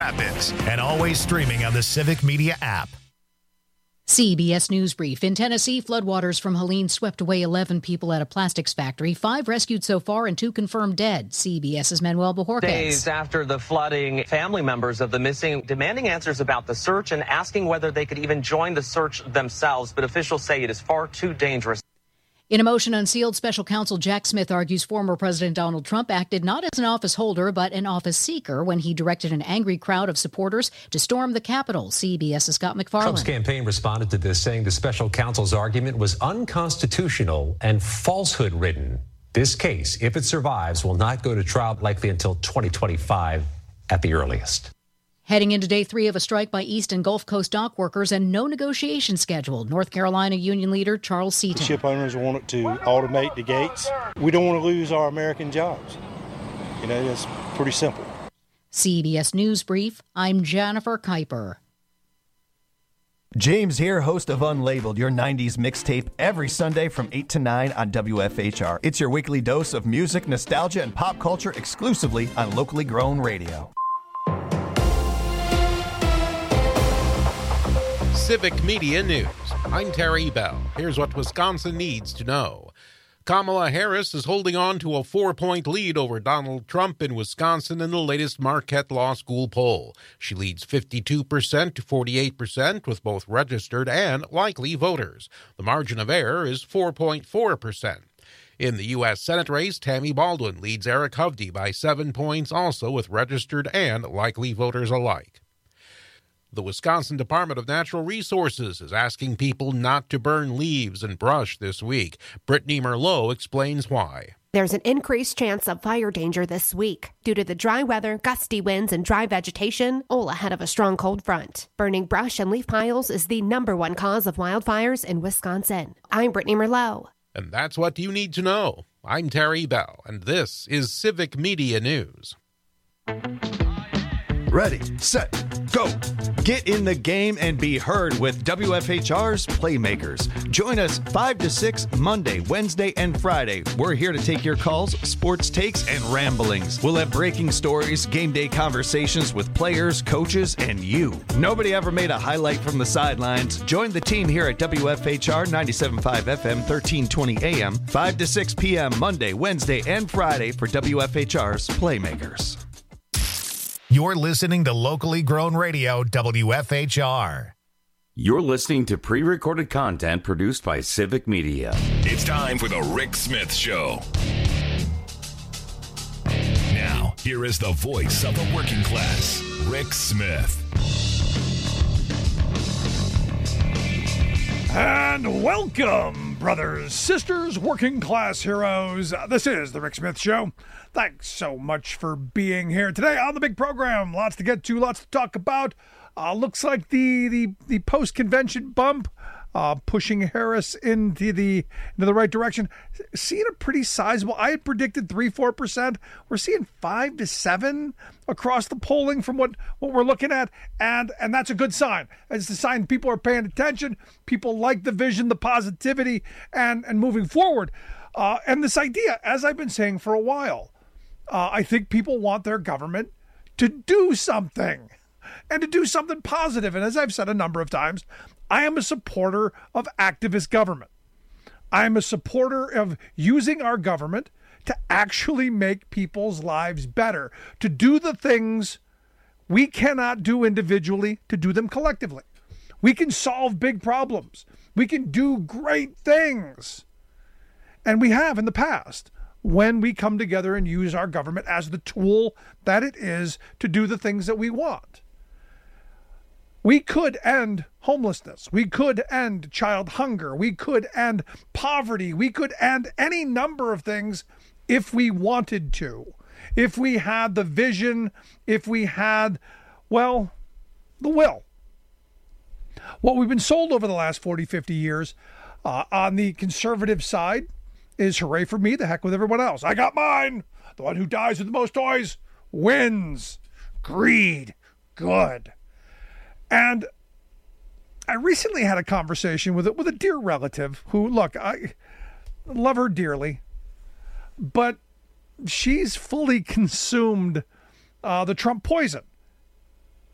happens. And always streaming on the Civic Media app. CBS News Brief. In Tennessee, floodwaters from Helene swept away 11 people at a plastics factory. 5 rescued so far and 2 confirmed dead. CBS's Manuel Bojorquez. Days after the flooding, family members of the missing demanding answers about the search and asking whether they could even join the search themselves. But officials say it is far too dangerous. In a motion unsealed, special counsel Jack Smith argues former President Donald Trump acted not as an office holder but an office seeker when he directed an angry crowd of supporters to storm the Capitol. CBS's Scott McFarland. Trump's campaign responded to this, saying the special counsel's argument was unconstitutional and falsehood-ridden. This case, if it survives, will not go to trial likely until 2025 at the earliest. Heading into day 3 of a strike by East and Gulf Coast dock workers and no negotiation scheduled. North Carolina union leader Charles Seaton. Ship owners want it to automate the gates. We don't want to lose our American jobs. You know, it's pretty simple. CBS News Brief, I'm Jennifer Kuiper. James here, host of Unlabeled, your 90s mixtape, every Sunday from 8 to 9 on WFHR. It's your weekly dose of music, nostalgia, and pop culture exclusively on locally grown radio. Civic Media News. I'm Terry Bell. Here's what Wisconsin needs to know. Kamala Harris is holding on to a 4-point lead over Donald Trump in Wisconsin in the latest Marquette Law School poll. She leads 52% to 48% with both registered and likely voters. The margin of error is 4.4%. In the U.S. Senate race, Tammy Baldwin leads Eric Hovde by 7 points, also with registered and likely voters alike. The Wisconsin Department of Natural Resources is asking people not to burn leaves and brush this week. Brittany Merlot explains why. There's an increased chance of fire danger this week due to the dry weather, gusty winds, and dry vegetation, all ahead of a strong cold front. Burning brush and leaf piles is the #1 cause of wildfires in Wisconsin. I'm Brittany Merlot. And that's what you need to know. I'm Terry Bell, and this is Civic Media News. Ready, set, go. Get in the game and be heard with WFHR's Playmakers. Join us 5 to 6 Monday, Wednesday, and Friday. We're here to take your calls, sports takes, and ramblings. We'll have breaking stories, game day conversations with players, coaches, and you. Nobody ever made a highlight from the sidelines. Join the team here at WFHR 97.5 FM, 1320 AM, 5 to 6 p.m. Monday, Wednesday, and Friday for WFHR's Playmakers. You're listening to locally grown radio, WFHR. You're listening to pre-recorded content produced by Civic Media. It's time for the Rick Smith Show. Now, here is the voice of the working class, Rick Smith. And welcome, brothers, sisters, working class heroes. This is the Rick Smith Show. Thanks so much for being here today on the big program. Lots to get to, lots to talk about. Looks like the post-convention bump pushing Harris into the right direction. Seeing a pretty sizable. I had predicted 3-4%. We're seeing 5 to 7 across the polling from what we're looking at, and that's a good sign. It's a sign people are paying attention. People like the vision, the positivity, and moving forward. And this idea, as I've been saying for a while, I think people want their government to do something and to do something positive. And as I've said a number of times, I am a supporter of activist government. I am a supporter of using our government to actually make people's lives better, to do the things we cannot do individually, to do them collectively. We can solve big problems. We can do great things. And we have in the past, when we come together and use our government as the tool that it is to do the things that we want. We could end homelessness. We could end child hunger. We could end poverty. We could end any number of things if we wanted to. If we had the vision, if we had, well, the will. What we've been sold over the last 40, 50 years on the conservative side is hooray for me, the heck with everyone else. I got mine. The one who dies with the most toys wins. Greed. Good. And I recently had a conversation with a dear relative who, look, I love her dearly, but she's fully consumed the Trump poison.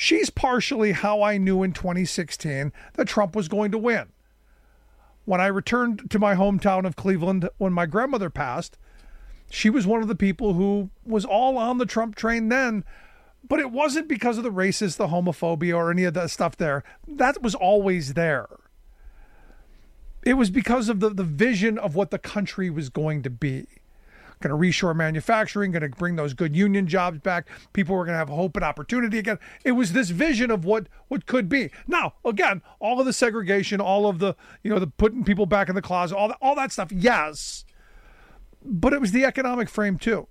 She's partially how I knew in 2016 that Trump was going to win. When I returned to my hometown of Cleveland when my grandmother passed, she was one of the people who was all on the Trump train then, but it wasn't because of the racist, the homophobia, or any of that stuff there. That was always there. It was because of the vision of what the country was going to be. Going to reshore manufacturing, going to bring those good union jobs back. People were going to have hope and opportunity again. It was this vision of what could be. Now, again, all of the segregation, all of the, the putting people back in the closet, all that stuff, yes. But it was the economic frame too.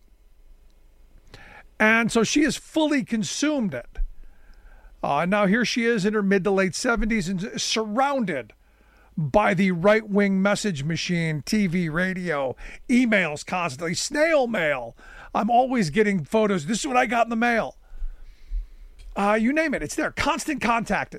And so she has fully consumed it. Now here she is in her mid to late 70s and surrounded by the right-wing message machine, TV, radio, emails constantly, snail mail. I'm always getting photos. This is what I got in the mail. You name it, it's there. Constant contact.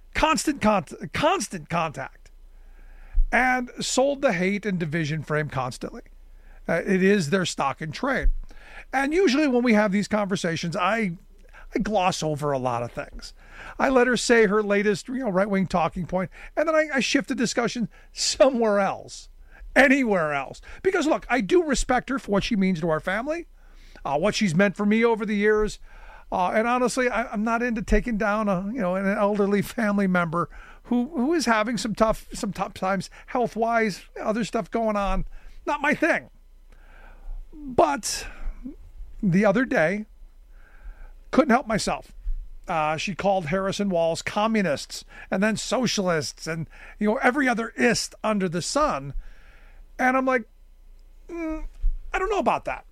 And sold the hate and division frame constantly. It is their stock and trade. And usually when we have these conversations, I gloss over a lot of things. I let her say her latest, right-wing talking point, and then I shift the discussion somewhere else, anywhere else. Because look, I do respect her for what she means to our family, what she's meant for me over the years, and honestly, I'm not into taking down an elderly family member who is having some tough times health-wise, other stuff going on. Not my thing. But the other day, couldn't help myself. She called Harris and Walz communists and then socialists and, every other ist under the sun. And I'm like, I don't know about that.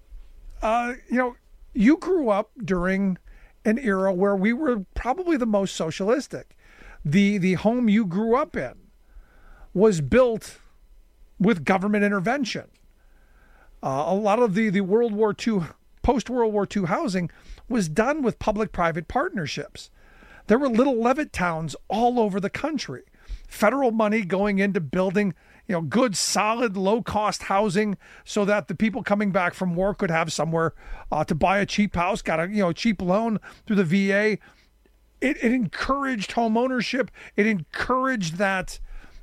You grew up during an era where we were probably the most socialistic. The home you grew up in was built with government intervention. A lot of the World War II, post-World War II housing was done with public-private partnerships. There were little Levitt towns all over the country. Federal money going into building, good, solid, low-cost housing so that the people coming back from war could have somewhere to buy a cheap house, got a cheap loan through the VA. It encouraged home ownership. It encouraged that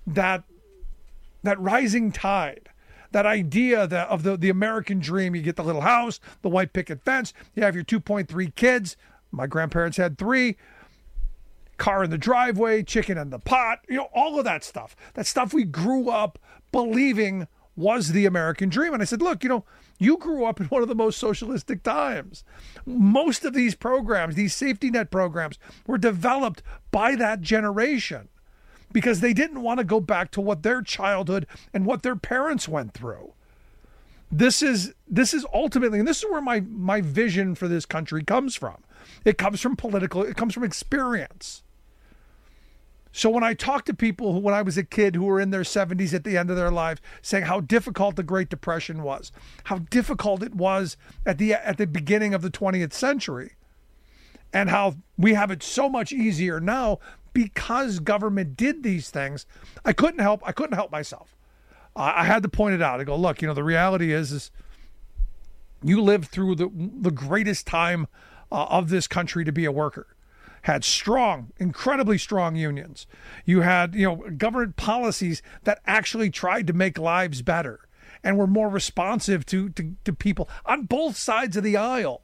rising tide. That idea of the American dream. You get the little house, the white picket fence, you have your 2.3 kids. My grandparents had 3. Car in the driveway, chicken in the pot, all of that stuff. That stuff we grew up believing was the American dream. And I said, look, you grew up in one of the most socialistic times. Most of these programs, these safety net programs, were developed by that generation, because they didn't want to go back to what their childhood and what their parents went through. This is ultimately, and this is where my vision for this country comes from. It comes from it comes from experience. So when I talk to people who, when I was a kid, who were in their 70s at the end of their lives, saying how difficult the Great Depression was, how difficult it was at the beginning of the 20th century, and how we have it so much easier now because government did these things, I couldn't help myself. I had to point it out. I go, look, the reality is you lived through the greatest time of this country to be a worker. Had strong, incredibly strong unions. You had, government policies that actually tried to make lives better and were more responsive to people on both sides of the aisle.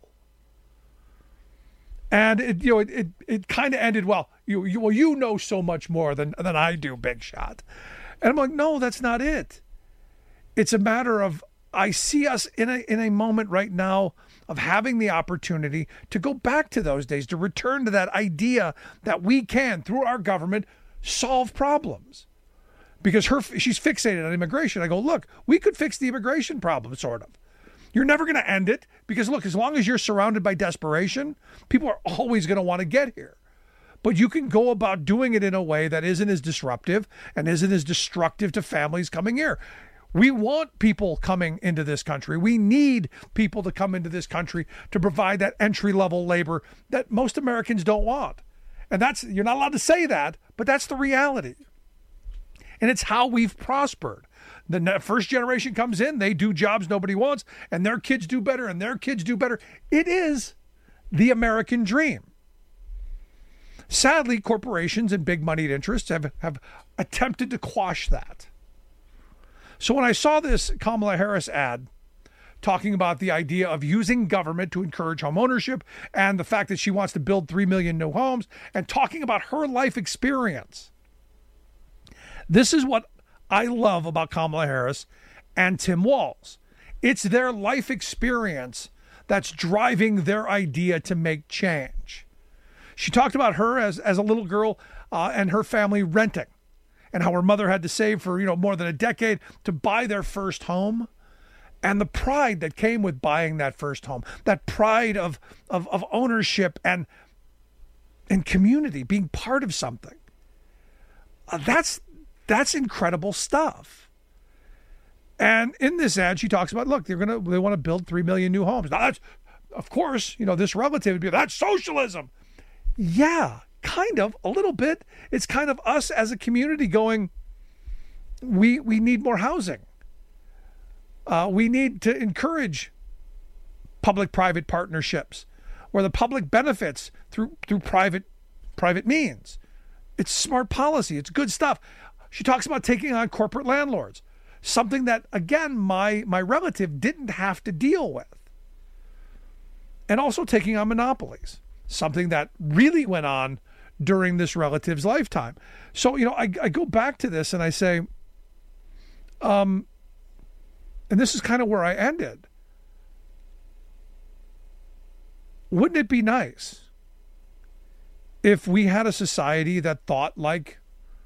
And it kind of ended, well, you know so much more than I do, big shot. And I'm like, no, that's not it. It's a matter of, I see us in a moment right now of having the opportunity to go back to those days, to return to that idea that we can, through our government, solve problems. Because she's fixated on immigration. I go, look, we could fix the immigration problem, sort of. You're never going to end it, because look, as long as you're surrounded by desperation, people are always going to want to get here. But you can go about doing it in a way that isn't as disruptive and isn't as destructive to families coming here. We want people coming into this country. We need people to come into this country to provide that entry-level labor that most Americans don't want. And you're not allowed to say that, but that's the reality. And it's how we've prospered. The first generation comes in, they do jobs nobody wants, and their kids do better, and their kids do better. It is the American dream. Sadly, corporations and big moneyed interests have attempted to quash that. So when I saw this Kamala Harris ad talking about the idea of using government to encourage home ownership and the fact that she wants to build 3 million new homes and talking about her life experience, this is what I love about Kamala Harris and Tim Walz. It's their life experience that's driving their idea to make change. She talked about her as a little girl and her family renting and how her mother had to save for, more than a decade to buy their first home, and the pride that came with buying that first home, that pride of ownership and community, being part of something. That's incredible stuff. And in this ad, she talks about, look, they want to build 3 million new homes. Now that's, of course, this relative would be, that's socialism. Yeah, kind of, a little bit. It's kind of us as a community going, we need more housing. We need to encourage public-private partnerships where the public benefits through private means. It's smart policy. It's good stuff. She talks about taking on corporate landlords, something that, again, my relative didn't have to deal with. And also taking on monopolies, something that really went on during this relative's lifetime. So, I go back to this and I say, and this is kind of where I ended. Wouldn't it be nice if we had a society that thought like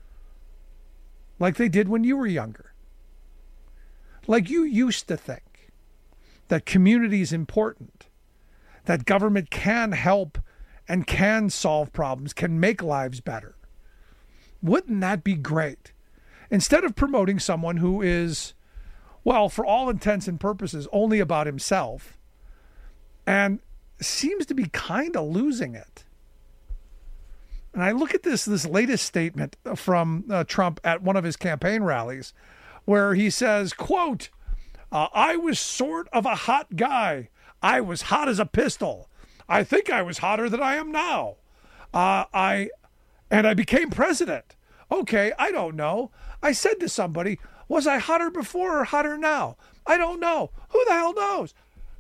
they did when you were younger? Like you used to think that community is important, that government can help and can solve problems, can make lives better. Wouldn't that be great? Instead of promoting someone who is, well, for all intents and purposes, only about himself, and seems to be kind of losing it. And I look at this latest statement from Trump at one of his campaign rallies, where he says, quote, I was sort of a hot guy. I was hot as a pistol. I think I was hotter than I am now. I became president. Okay, I don't know. I said to somebody, was I hotter before or hotter now? I don't know. Who the hell knows?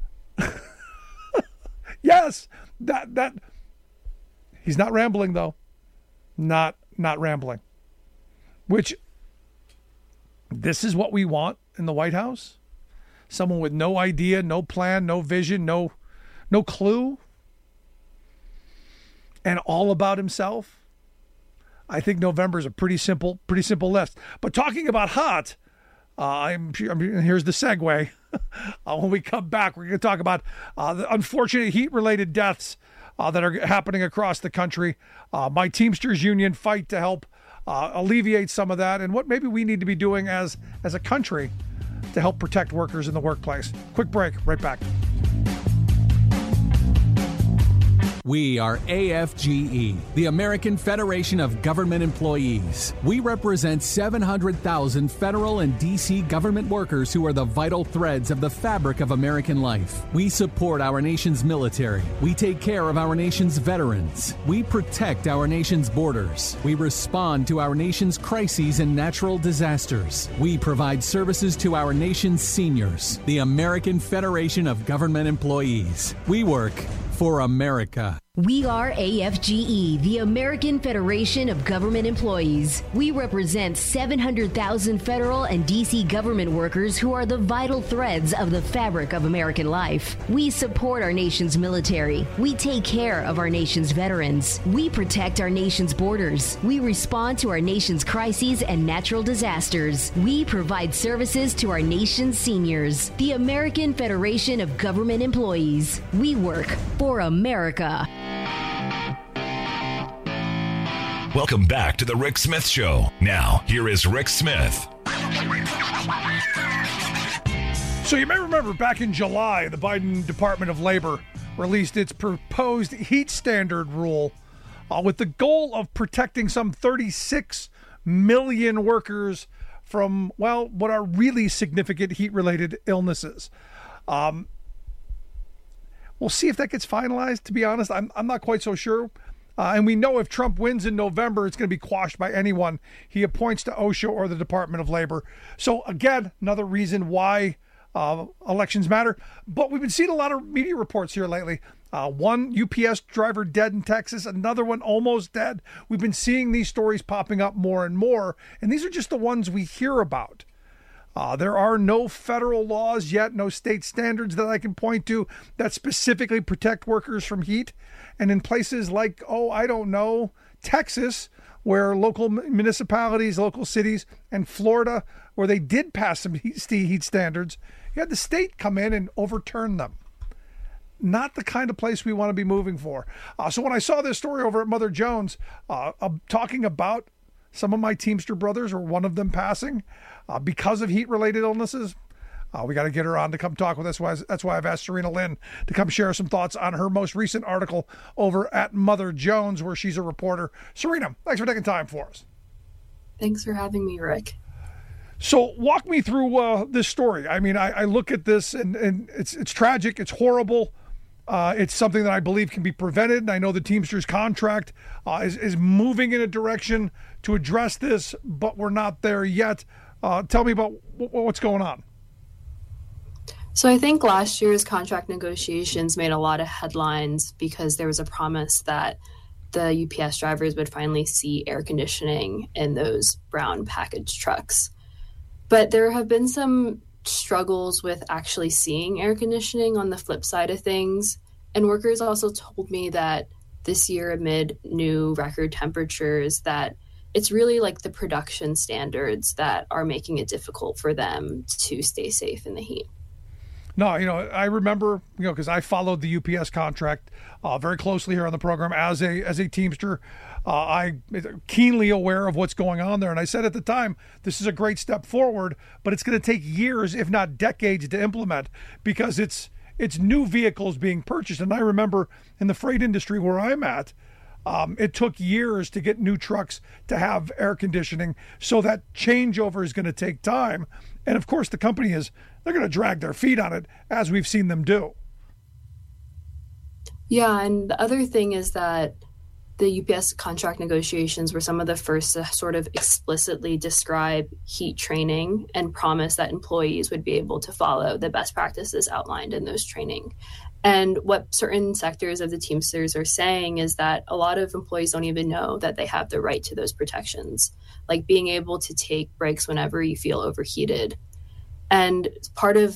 Yes, that he's not rambling though. Not rambling. Which, this is what we want in the White House? Someone with no idea, no plan, no vision, no clue, and all about himself? I think November is a pretty simple list. But talking about hot, here's the segue. When we come back, we're going to talk about the unfortunate heat-related deaths that are happening across the country. My Teamsters union fight to help alleviate some of that, and what maybe we need to be doing as a country to help protect workers in the workplace. Quick break, right back. We are AFGE, the American Federation of Government Employees. We represent 700,000 federal and D.C. government workers who are the vital threads of the fabric of American life. We support our nation's military. We take care of our nation's veterans. We protect our nation's borders. We respond to our nation's crises and natural disasters. We provide services to our nation's seniors. The American Federation of Government Employees. We work for America. We are AFGE, the American Federation of Government Employees. We represent 700,000 federal and D.C. government workers who are the vital threads of the fabric of American life. We support our nation's military. We take care of our nation's veterans. We protect our nation's borders. We respond to our nation's crises and natural disasters. We provide services to our nation's seniors. The American Federation of Government Employees. We work for America. Welcome back to the Rick Smith Show. Now, here is Rick Smith. So you may remember back in July, the Biden Department of Labor released its proposed heat standard rule with the goal of protecting some 36 million workers from, well, what are really significant heat-related illnesses. We'll see if that gets finalized. To be honest, I'm not quite so sure. And we know if Trump wins in November, it's going to be quashed by anyone he appoints to OSHA or the Department of Labor. So again, another reason why elections matter. But we've been seeing a lot of media reports here lately. One UPS driver dead in Texas, another one almost dead. We've been seeing these stories popping up more and more, and these are just the ones we hear about. There are no federal laws yet, no state standards that I can point to that specifically protect workers from heat. And in places like, Texas, where local municipalities, local cities, and Florida, where they did pass some heat standards, you had the state come in and overturn them. Not the kind of place we want to be moving for. So when I saw this story over at Mother Jones, talking about some of my Teamster brothers, or one of them passing because of heat-related illnesses, we got to get her on to come talk with us. That's why I've asked Serena Lynn to come share some thoughts on her most recent article over at Mother Jones, where she's a reporter. Serena, thanks for taking time for us. Thanks for having me, Rick. So walk me through this story. I mean, I look at this and it's tragic. It's horrible. It's something that I believe can be prevented. And I know the Teamsters contract is moving in a direction to address this, but we're not there yet. Tell me about what's going on. So I think last year's contract negotiations made a lot of headlines because there was a promise that the UPS drivers would finally see air conditioning in those brown package trucks. But there have been some struggles with actually seeing air conditioning on the flip side of things. And workers also told me that this year, amid new record temperatures, that it's really like the production standards that are making it difficult for them to stay safe in the heat. No, I remember, because I followed the UPS contract very closely here on the program as a Teamster. I'm keenly aware of what's going on there. And I said at the time, this is a great step forward, but it's going to take years, if not decades, to implement, because it's new vehicles being purchased. And I remember in the freight industry where I'm at, it took years to get new trucks to have air conditioning. So that changeover is going to take time. And of course, the company they're going to drag their feet on it, as we've seen them do. Yeah, and the other thing is that the UPS contract negotiations were some of the first to sort of explicitly describe heat training and promise that employees would be able to follow the best practices outlined in those training. And what certain sectors of the Teamsters are saying is that a lot of employees don't even know that they have the right to those protections, like being able to take breaks whenever you feel overheated. And part of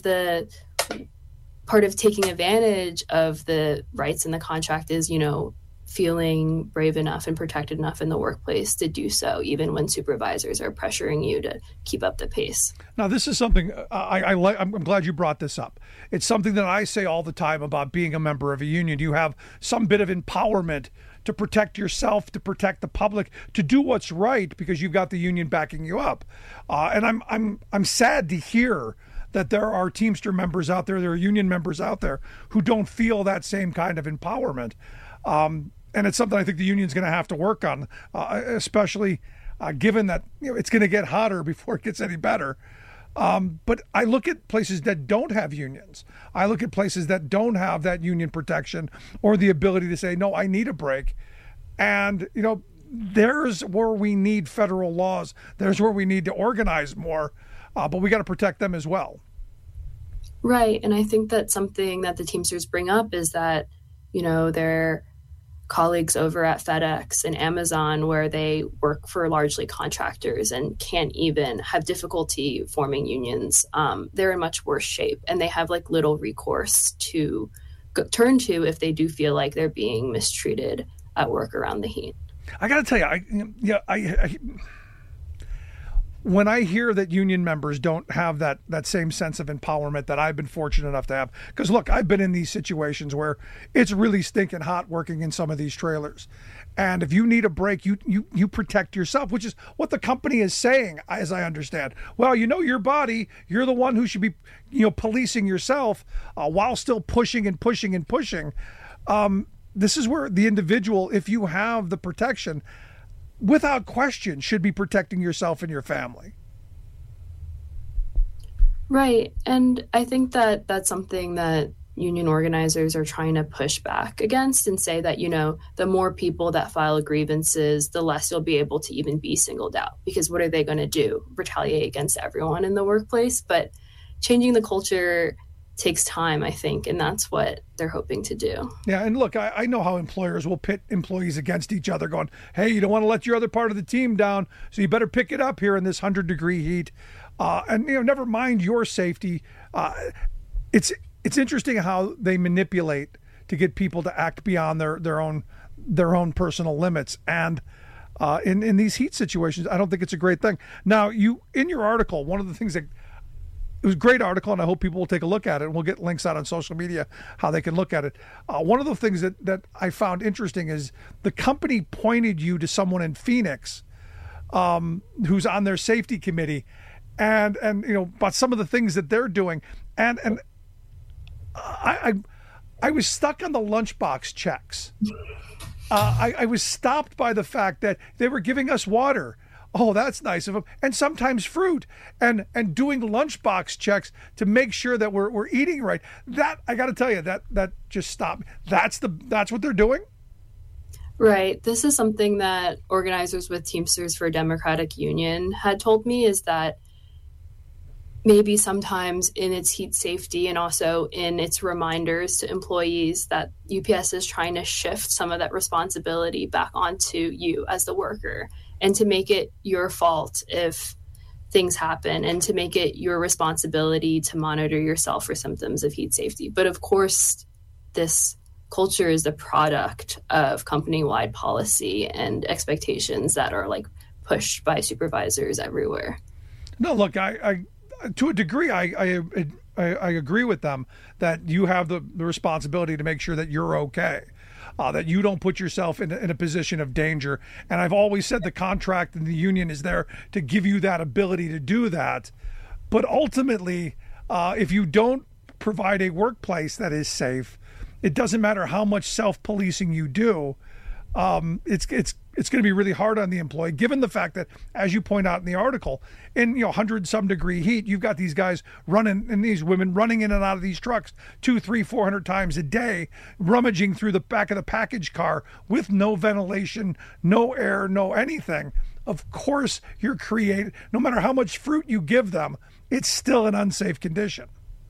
taking advantage of the rights in the contract is, feeling brave enough and protected enough in the workplace to do so, even when supervisors are pressuring you to keep up the pace. Now, this is something I'm glad you brought this up. It's something that I say all the time about being a member of a union. You have some bit of empowerment to protect yourself, to protect the public, to do what's right because you've got the union backing you up. And I'm sad to hear that there are Teamster members out there, there are union members out there who don't feel that same kind of empowerment. And it's something I think the union's going to have to work on, especially given that it's going to get hotter before it gets any better. But I look at places that don't have unions. I look at places that don't have that union protection or the ability to say, no, I need a break. And, there's where we need federal laws. There's where we need to organize more, but we got to protect them as well. Right. And I think that something that the Teamsters bring up is that, their colleagues over at FedEx and Amazon, where they work for largely contractors and can't even have difficulty forming unions, they're in much worse shape. And they have little recourse to turn to if they do feel like they're being mistreated at work around the heat. I got to tell you, when I hear that union members don't have that same sense of empowerment that I've been fortunate enough to have, because look, I've been in these situations where it's really stinking hot working in some of these trailers. And if you need a break, you protect yourself, which is what the company is saying, as I understand. Well, your body, you're the one who should be, policing yourself while still pushing and pushing and pushing. This is where the individual, if you have the protection, without question, should be protecting yourself and your family. Right. And I think that that's something that union organizers are trying to push back against and say that, the more people that file grievances, the less you'll be able to even be singled out. Because what are they going to do? Retaliate against everyone in the workplace? But changing the culture takes time, I think, and that's what they're hoping to do. Yeah, and look, I know how employers will pit employees against each other going, hey, you don't want to let your other part of the team down, so you better pick it up here in this 100-degree heat. And never mind your safety. It's interesting how they manipulate to get people to act beyond their own personal limits. And in these heat situations, I don't think it's a great thing. Now, in your article, one of the things that it was a great article, and I hope people will take a look at it, and we'll get links out on social media how they can look at it. One of the things that I found interesting is the company pointed you to someone in Phoenix who's on their safety committee, and about some of the things that they're doing, and I was stuck on the lunchbox checks. I was stopped by the fact that they were giving us water. Oh, that's nice of them. And sometimes fruit, and doing lunchbox checks to make sure that we're eating right. That, I got to tell you, that just stopped me. That's what they're doing? Right. This is something that organizers with Teamsters for a Democratic Union had told me, is that maybe sometimes in its heat safety and also in its reminders to employees that UPS is trying to shift some of that responsibility back onto you as the worker, and to make it your fault if things happen, and to make it your responsibility to monitor yourself for symptoms of heat safety. But of course, this culture is the product of company-wide policy and expectations that are pushed by supervisors everywhere. No, look, I to a degree, I agree with them that you have the responsibility to make sure that you're okay, that you don't put yourself in a position of danger. And I've always said the contract and the union is there to give you that ability to do that. But ultimately, if you don't provide a workplace that is safe, it doesn't matter how much self-policing you do. It's going to be really hard on the employee, given the fact that, as you point out in the article, in 100-some degree heat, you've got these guys running, and these women running in and out of these trucks 200, 300, 400 times a day, rummaging through the back of the package car with no ventilation, no air, no anything. Of course, you're creating, no matter how much fruit you give them, it's still an unsafe condition.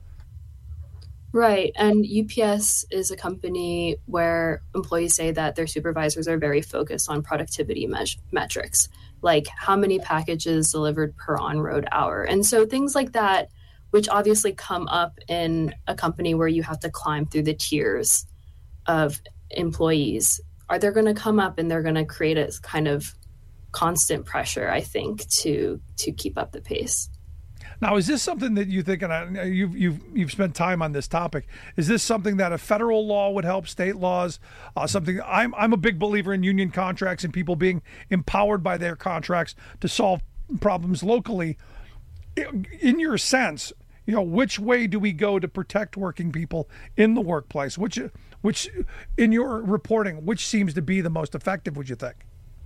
Right. And UPS is a company where employees say that their supervisors are very focused on productivity metrics, like how many packages delivered per on-road hour. And so things like that, which obviously come up in a company where you have to climb through the tiers of employees, they're going to come up, and they're going to create a kind of constant pressure, I think, to keep up the pace. Now, is this something that you think, and you've spent time on this topic, is this something that a federal law would help, state laws, something? I'm a big believer in union contracts and people being empowered by their contracts to solve problems locally. In your sense, which way do we go to protect working people in the workplace? Which in your reporting, which seems to be the most effective, would you think?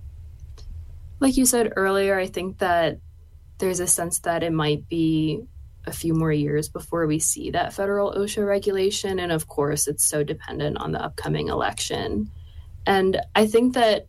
Like you said earlier, I think that there's a sense that it might be a few more years before we see that federal OSHA regulation. And of course, it's so dependent on the upcoming election. And I think that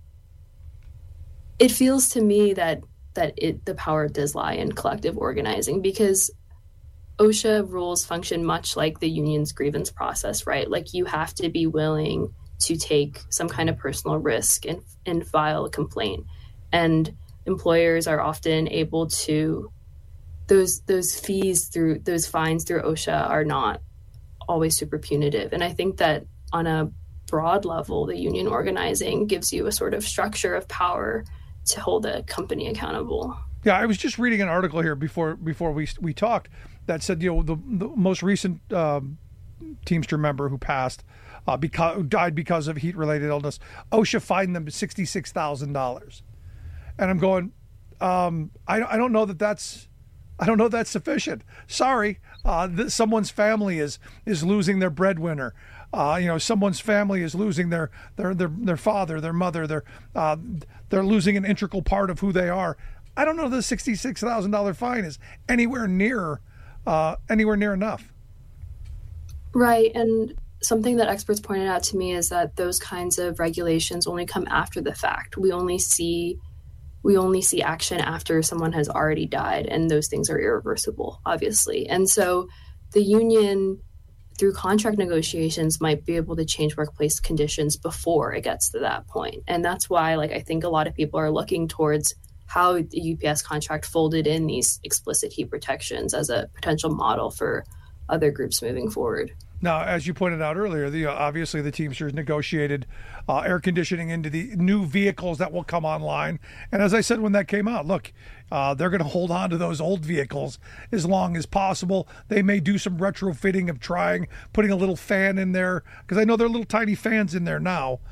it feels to me that the power does lie in collective organizing, because OSHA rules function much like the union's grievance process, right? Like, you have to be willing to take some kind of personal risk and file a complaint. And employers are often able to, those fees through those fines through OSHA are not always super punitive. And I think that on a broad level, the union organizing gives you a sort of structure of power to hold a company accountable. Yeah, I was just reading an article here before we talked that said, the most recent Teamster member who passed died because of heat-related illness, OSHA fined them $66,000. And I'm going, I don't know that's sufficient. Sorry, someone's family is losing their breadwinner. Someone's family is losing their father, their mother. They're losing an integral part of who they are. I don't know if the $66,000 fine is anywhere near enough. Right. And something that experts pointed out to me is that those kinds of regulations only come after the fact. We only see action after someone has already died, and those things are irreversible, obviously. And so the union, through contract negotiations, might be able to change workplace conditions before it gets to that point. And that's why, I think a lot of people are looking towards how the UPS contract folded in these explicit heat protections as a potential model for other groups moving forward. Now, as you pointed out earlier, obviously the Teamsters negotiated air conditioning into the new vehicles that will come online. And as I said when that came out, look, they're going to hold on to those old vehicles as long as possible. They may do some retrofitting of putting a little fan in there, because I know there are little tiny fans in there now.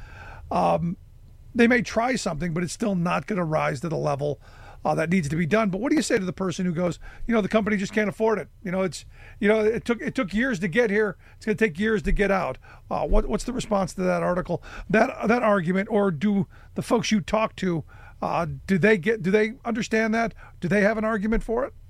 They may try something, but it's still not going to rise to the level that needs to be done. But what do you say to the person who goes, the company just can't afford it? It took years to get here. It's going to take years to get out. What's the response to that article, that argument, or do the folks you talk to, do they understand that? Do they have an argument for it?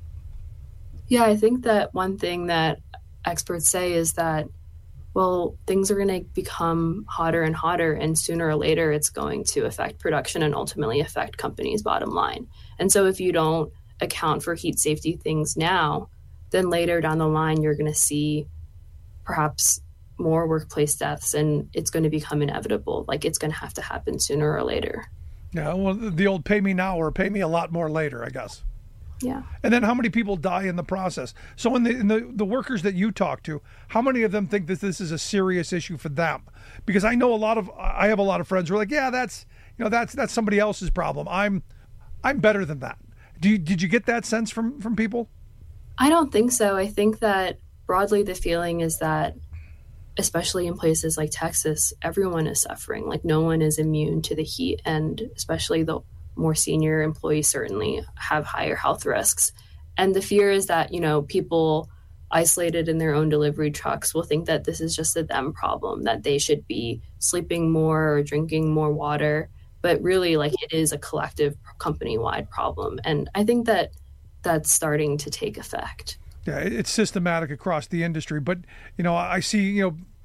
Yeah, I think that one thing that experts say is that, well, things are going to become hotter and hotter, and sooner or later it's going to affect production and ultimately affect companies' bottom line. And so if you don't account for heat safety things now, then later down the line you're going to see perhaps more workplace deaths, and it's going to become inevitable. It's going to have to happen sooner or later. Yeah, well, the old pay me now or pay me a lot more later, I guess. Yeah. And then how many people die in the process? So in the workers that you talk to, how many of them think that this is a serious issue for them? Because I have a lot of friends who are like, yeah, that's somebody else's problem. I'm better than that. Did you get that sense from people? I don't think so. I think that broadly the feeling is that, especially in places like Texas, everyone is suffering. No one is immune to the heat, and especially the more senior employees certainly have higher health risks. And the fear is that, people isolated in their own delivery trucks will think that this is just a them problem, that they should be sleeping more or drinking more water. But really, it is a collective company-wide problem. And I think that that's starting to take effect. Yeah, it's systematic across the industry. But, I see,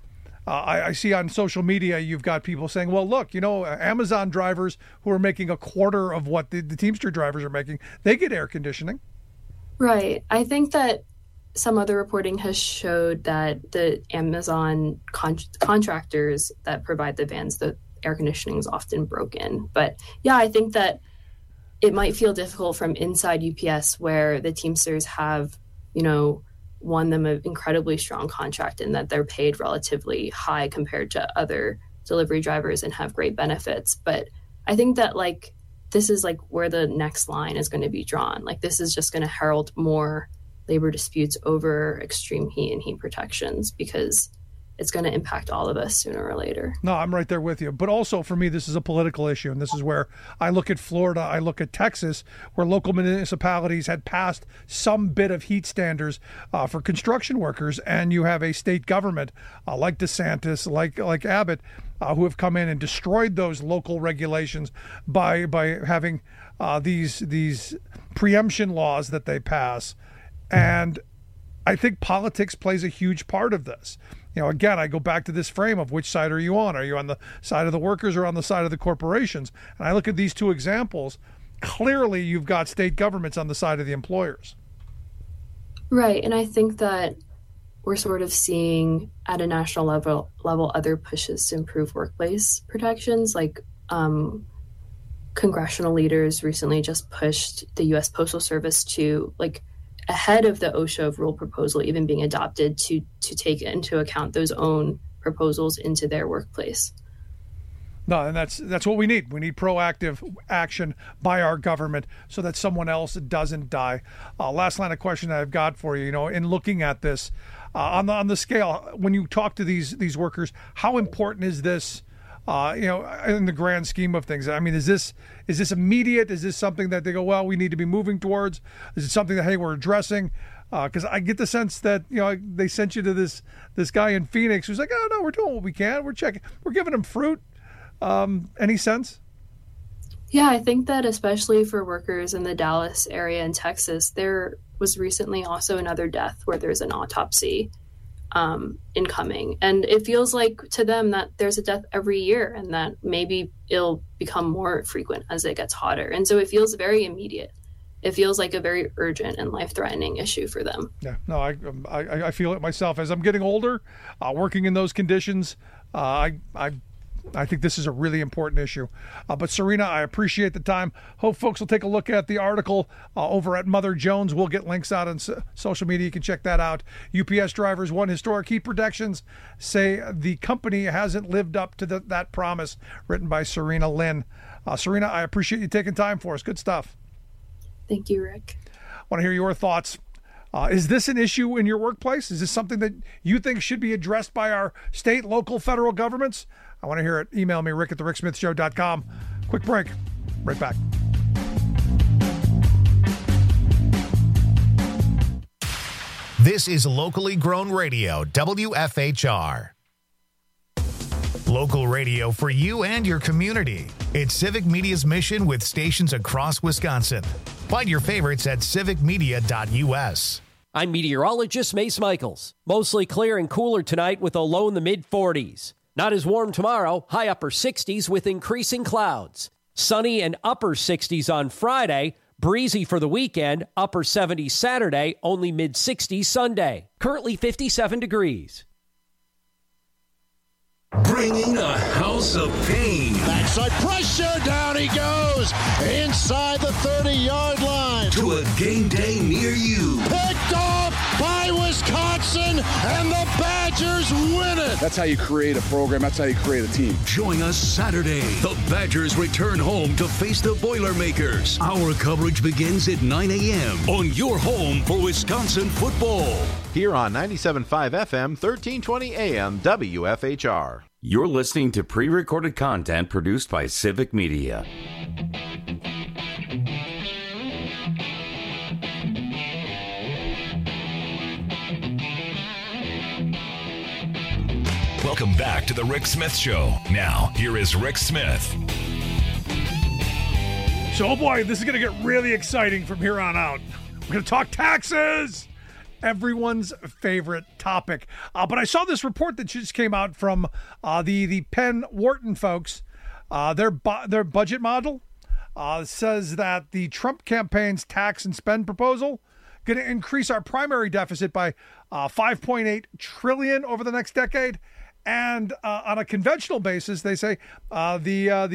I see on social media, you've got people saying, well, look, Amazon drivers who are making a quarter of what the Teamster drivers are making, they get air conditioning. Right. I think that some other reporting has showed that the Amazon contractors that provide the vans, the air conditioning is often broken. But yeah, I think that it might feel difficult from inside UPS, where the Teamsters have, won them an incredibly strong contract in that they're paid relatively high compared to other delivery drivers and have great benefits. But I think that this is where the next line is going to be drawn. This is just going to herald more labor disputes over extreme heat and heat protections, because it's going to impact all of us sooner or later. No, I'm right there with you. But also for me, this is a political issue. And this is where I look at Florida, I look at Texas, where local municipalities had passed some bit of heat standards for construction workers. And you have a state government like DeSantis, like Abbott, who have come in and destroyed those local regulations by having these preemption laws that they pass. And I think politics plays a huge part of this. Again, I go back to this frame of which side are you on? Are you on the side of the workers or on the side of the corporations? And I look at these two examples. Clearly, you've got state governments on the side of the employers. Right. And I think that we're sort of seeing at a national level other pushes to improve workplace protections. Congressional leaders recently just pushed the U.S. Postal Service to ahead of the OSHA rule proposal even being adopted to take into account those own proposals into their workplace. No, and that's what we need. We need proactive action by our government so that someone else doesn't die. Last line of question I've got for you, in looking at this, on the scale, when you talk to these workers, how important is this? In the grand scheme of things? I mean, is this immediate? Is this something that they go, well, we need to be moving towards? Is it something that, hey, we're addressing? Because I get the sense that, they sent you to this guy in Phoenix who's like, oh, no, we're doing what we can. We're checking. We're giving him fruit. Any sense? Yeah, I think that especially for workers in the Dallas area in Texas, there was recently also another death where there's an autopsy incoming. And it feels like to them that there's a death every year and that maybe it'll become more frequent as it gets hotter. And so it feels very immediate. It feels like a very urgent and life-threatening issue for them. Yeah, no, I feel it myself. As I'm getting older, working in those conditions, I think this is a really important issue. But Serena, I appreciate the time. Hope folks will take a look at the article over at Mother Jones. We'll get links out on social media. You can check that out. UPS drivers want historic heat protections. Say the company hasn't lived up to that promise. Written by Serena Lynn. Serena, I appreciate you taking time for us. Good stuff. Thank you, Rick. I want to hear your thoughts. Is this an issue in your workplace? Is this something that you think should be addressed by our state, local, federal governments? I want to hear it. Email me, rick@thericksmithshow.com. Quick break. Right back. This is locally grown radio, WFHR. Local radio for you and your community. It's Civic Media's mission with stations across Wisconsin. Find your favorites at civicmedia.us. I'm meteorologist Mace Michaels. Mostly clear and cooler tonight with a low in the mid-40s. Not as warm tomorrow, high upper 60s with increasing clouds. Sunny and upper 60s on Friday, breezy for the weekend, upper 70s Saturday, only mid-60s Sunday. Currently 57 degrees. Bringing a house of pain. Backside pressure, down he goes, inside the 30-yard line. To a game day near you. Picked off by Wisconsin, and the Badgers win it. That's how you create a program. That's how you create a team. Join us Saturday. The Badgers return home to face the Boilermakers. Our coverage begins at 9 a.m. on your home for Wisconsin football. Here on 97.5 FM, 1320 AM, WFHR. You're listening to pre-recorded content produced by Civic Media. Welcome back to the Rick Smith Show. Now, here is Rick Smith. So, oh boy, this is going to get really exciting from here on out. We're going to talk taxes. Everyone's favorite topic. But I saw this report that just came out from the Penn Wharton folks. Their budget model says that the Trump campaign's tax and spend proposal going to increase our primary deficit by $5.8 trillion over the next decade. And on a conventional basis, they say the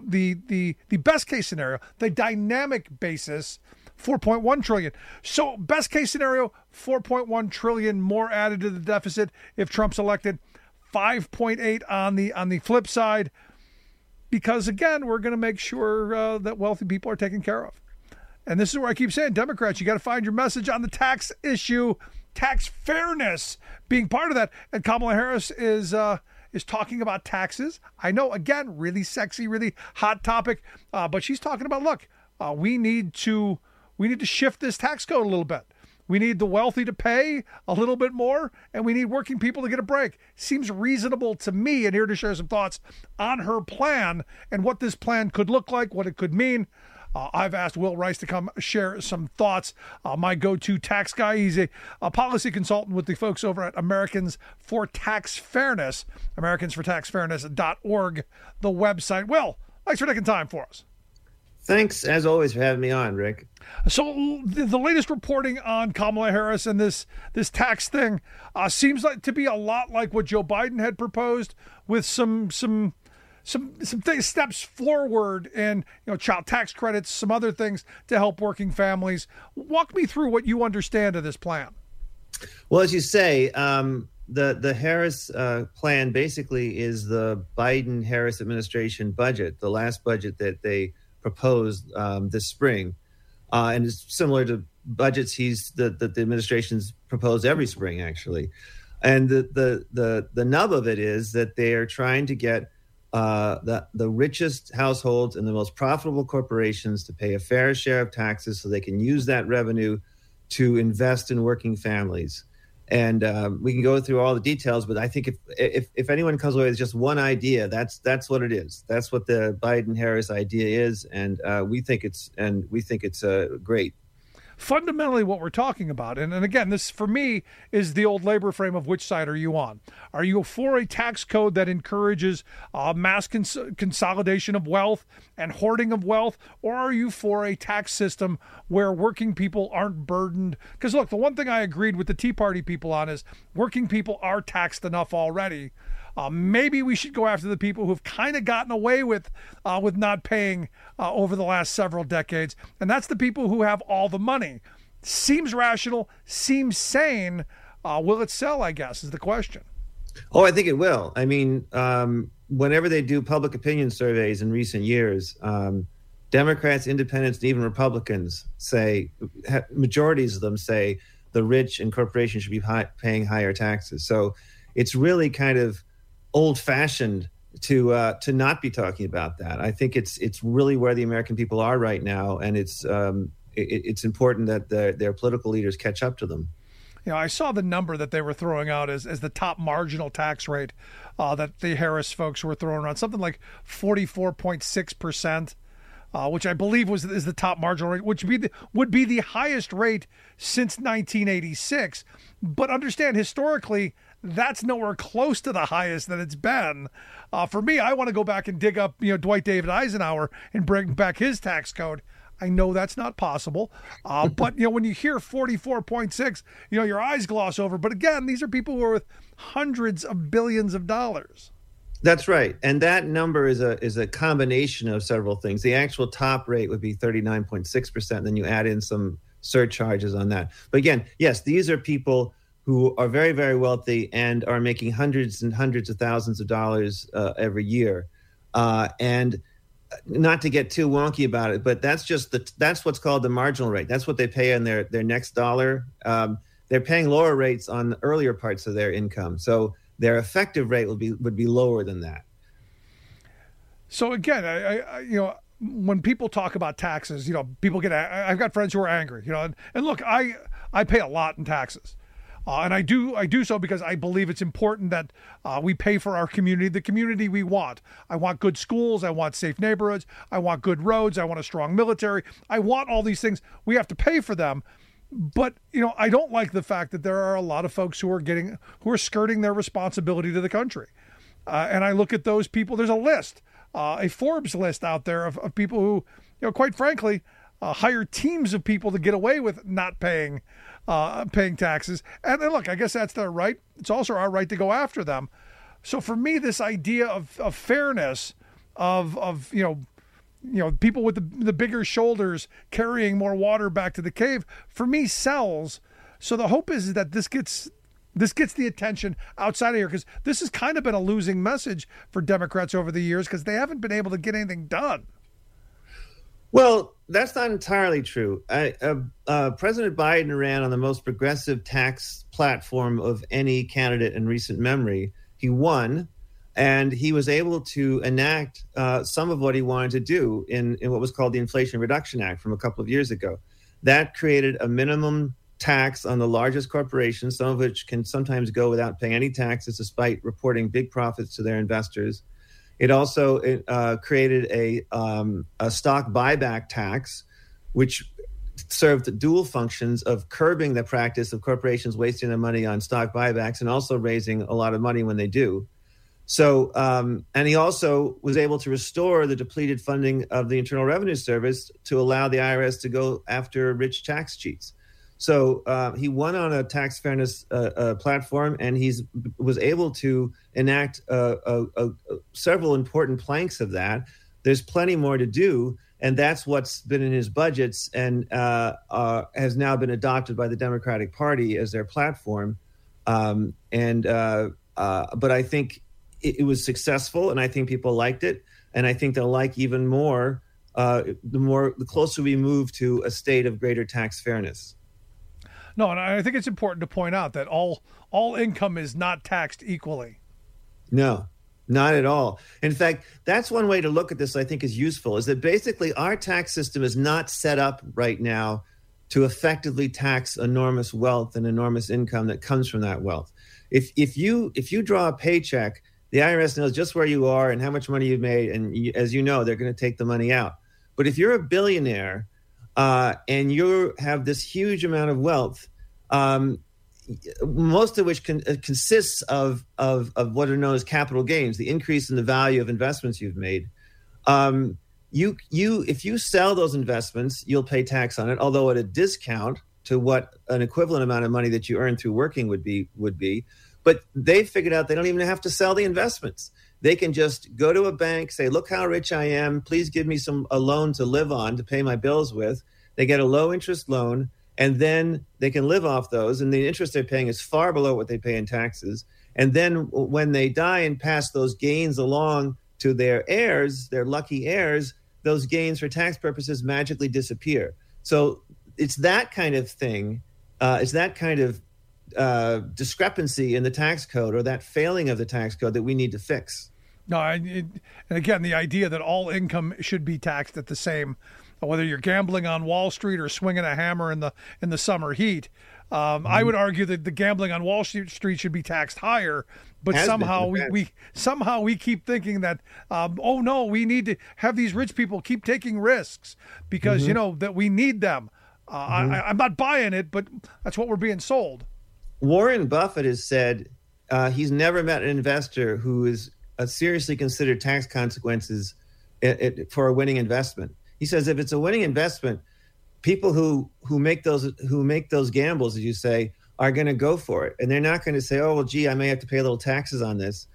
best case scenario, the dynamic basis, $4.1 trillion. So best case scenario, $4.1 trillion more added to the deficit if Trump's elected. 5.8 on the flip side, because again, we're going to make sure that wealthy people are taken care of. And this is where I keep saying, Democrats, you got to find your message on the tax issue, tax fairness being part of that. And Kamala Harris is talking about taxes. I know, again, really sexy, really hot topic, but she's talking about, look, we need to shift this tax code a little bit. We need the wealthy to pay a little bit more, and we need working people to get a break. Seems reasonable to me, and here to share some thoughts on her plan and what this plan could look like, what it could mean. I've asked Will Rice to come share some thoughts. My go-to tax guy. He's a policy consultant with the folks over at Americans for Tax Fairness, americansfortaxfairness.org, the website. Will, thanks for taking time for us. Thanks, as always, for having me on, Rick. So the latest reporting on Kamala Harris and this tax thing seems like to be a lot like what Joe Biden had proposed, with some steps forward in child tax credits, some other things to help working families. Walk me through what you understand of this plan. Well, as you say, the Harris plan basically is the Biden-Harris administration budget, the last budget that they proposed this spring, and it's similar to budgets that the administration's proposed every spring, actually. And the nub of it is that they are trying to get the richest households and the most profitable corporations to pay a fair share of taxes so they can use that revenue to invest in working families. And we can go through all the details, but I think if anyone comes away with just one idea, that's what it is. That's what the Biden-Harris idea is, and we think it's great. fundamentally what we're talking about, and again, this for me is the old labor frame of which side are you on? Are you for a tax code that encourages mass consolidation of wealth and hoarding of wealth, or are you for a tax system where working people aren't burdened? Because look, the one thing I agreed with the Tea Party people on is working people are taxed enough already. Maybe we should go after the people who've kind of gotten away with not paying over the last several decades, and that's the people who have all the money. Seems rational, seems sane. Will it sell, I guess, is the question. Oh, I think it will. I mean, whenever they do public opinion surveys in recent years, Democrats, independents, and even Republicans say, majorities of them say the rich and corporations should be paying higher taxes. So it's really kind of old-fashioned to not be talking about that. I think it's really where the American people are right now, and it's important that their political leaders catch up to them. You know, I saw the number that they were throwing out as the top marginal tax rate that the Harris folks were throwing around, something like 44.6%, which I believe is the top marginal rate, which would be the highest rate since 1986. But understand, historically, that's nowhere close to the highest that it's been. For me, I want to go back and dig up, Dwight David Eisenhower and bring back his tax code. I know that's not possible. But, when you hear 44.6, your eyes gloss over. But again, these are people who are with hundreds of billions of dollars. That's right. And that number is a combination of several things. The actual top rate would be 39.6%. And then you add in some surcharges on that. But again, yes, these are people who are very, very wealthy and are making hundreds and hundreds of thousands of dollars every year. And not to get too wonky about it, but that's what's called the marginal rate. That's what they pay on their next dollar. They're paying lower rates on the earlier parts of their income. So their effective rate would be lower than that. So again, I when people talk about taxes, people I've got friends who are angry, and look, I pay a lot in taxes. And I do so because I believe it's important that we pay for our community, the community we want. I want good schools. I want safe neighborhoods. I want good roads. I want a strong military. I want all these things. We have to pay for them. But, I don't like the fact that there are a lot of folks who are skirting their responsibility to the country. And I look at those people. There's a list, a Forbes list out there of people who, quite frankly, hire teams of people to get away with not paying taxes. And look, I guess that's their right. It's also our right to go after them. So for me, this idea of fairness, of people with the bigger shoulders carrying more water back to the cave, for me sells. So the hope is that this gets the attention outside of here, because this has kind of been a losing message for Democrats over the years because they haven't been able to get anything done. Well, that's not entirely true. President Biden ran on the most progressive tax platform of any candidate in recent memory. He won, and he was able to enact some of what he wanted to do in what was called the Inflation Reduction Act from a couple of years ago. That created a minimum tax on the largest corporations, some of which can sometimes go without paying any taxes despite reporting big profits to their investors. It also created a stock buyback tax, which served the dual functions of curbing the practice of corporations wasting their money on stock buybacks and also raising a lot of money when they do. So, and he also was able to restore the depleted funding of the Internal Revenue Service to allow the IRS to go after rich tax cheats. So he won on a tax fairness platform, and was able to enact several important planks of that. There's plenty more to do, and that's what's been in his budgets and has now been adopted by the Democratic Party as their platform. But I think it was successful, and I think people liked it, and I think they'll like even more the closer we move to a state of greater tax fairness. No, and I think it's important to point out that all income is not taxed equally. No, not at all. In fact, that's one way to look at this I think is useful, is that basically our tax system is not set up right now to effectively tax enormous wealth and enormous income that comes from that wealth. If you draw a paycheck, the IRS knows just where you are and how much money you've made, and as you know, they're going to take the money out. But if you're a billionaire, and you have this huge amount of wealth, most of which consists of what are known as capital gains, the increase in the value of investments you've made. If you sell those investments, you'll pay tax on it, although at a discount to what an equivalent amount of money that you earn through working would be. But they figured out they don't even have to sell the investments. They can just go to a bank, say, look how rich I am. Please give me a loan to live on, to pay my bills with. They get a low interest loan, and then they can live off those. And the interest they're paying is far below what they pay in taxes. And then when they die and pass those gains along to their heirs, their lucky heirs, those gains for tax purposes magically disappear. So it's that kind of thing. It's that kind of discrepancy in the tax code, or that failing of the tax code, that we need to fix. No, and again, the idea that all income should be taxed at the same, whether you're gambling on Wall Street or swinging a hammer in the summer heat. I would argue that the gambling on Wall Street should be taxed higher, but somehow we keep thinking that we need to have these rich people keep taking risks because that we need them. I'm not buying it, but that's what we're being sold. Warren Buffett has said he's never met an investor who is seriously considered tax consequences for a winning investment. He says if it's a winning investment, people who make those gambles, as you say, are going to go for it, and they're not going to say, "Oh, well, gee, I may have to pay a little taxes on this."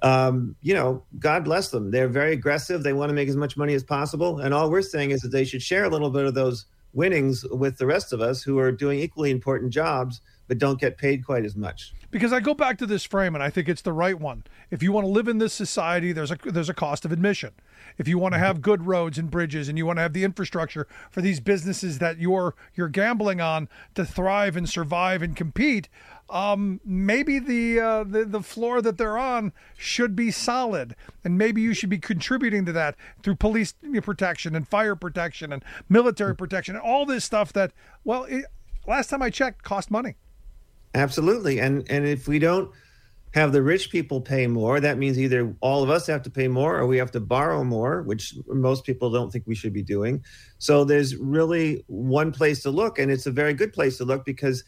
God bless them. They're very aggressive. They want to make as much money as possible, and all we're saying is that they should share a little bit of those winnings with the rest of us who are doing equally important jobs but don't get paid quite as much. Because I go back to this frame, and I think it's the right one. If you want to live in this society, there's a cost of admission. If you want to have good roads and bridges, and you want to have the infrastructure for these businesses that you're gambling on to thrive and survive and compete, maybe the floor that they're on should be solid, and maybe you should be contributing to that through police protection and fire protection and military protection and all this stuff that, last time I checked, cost money. Absolutely. And if we don't have the rich people pay more, that means either all of us have to pay more or we have to borrow more, which most people don't think we should be doing. So there's really one place to look, and it's a very good place to look because